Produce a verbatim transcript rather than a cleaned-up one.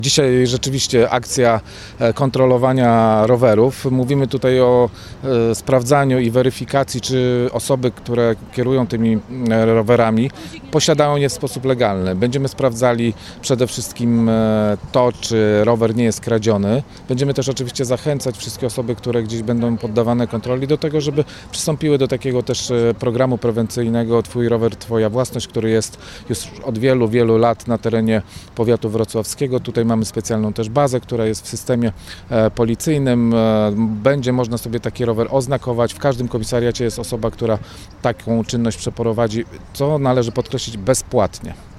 Dzisiaj rzeczywiście akcja kontrolowania rowerów. Mówimy tutaj o e, sprawdzaniu i weryfikacji, czy osoby, które kierują tymi rowerami, posiadają je w sposób legalny. Będziemy sprawdzali przede wszystkim e, to, czy rower nie jest kradziony. Będziemy też oczywiście zachęcać wszystkie osoby, które gdzieś będą poddawane kontroli, do tego, żeby przystąpiły do takiego też programu prewencyjnego Twój rower, Twoja własność, który jest już od wielu, wielu lat na terenie powiatu wrocławskiego. Tutaj mamy specjalną też bazę, która jest w systemie e, policyjnym. E, będzie można sobie taki rower oznakować. W każdym komisariacie jest osoba, która taką czynność przeprowadzi, co należy podkreślić, bezpłatnie.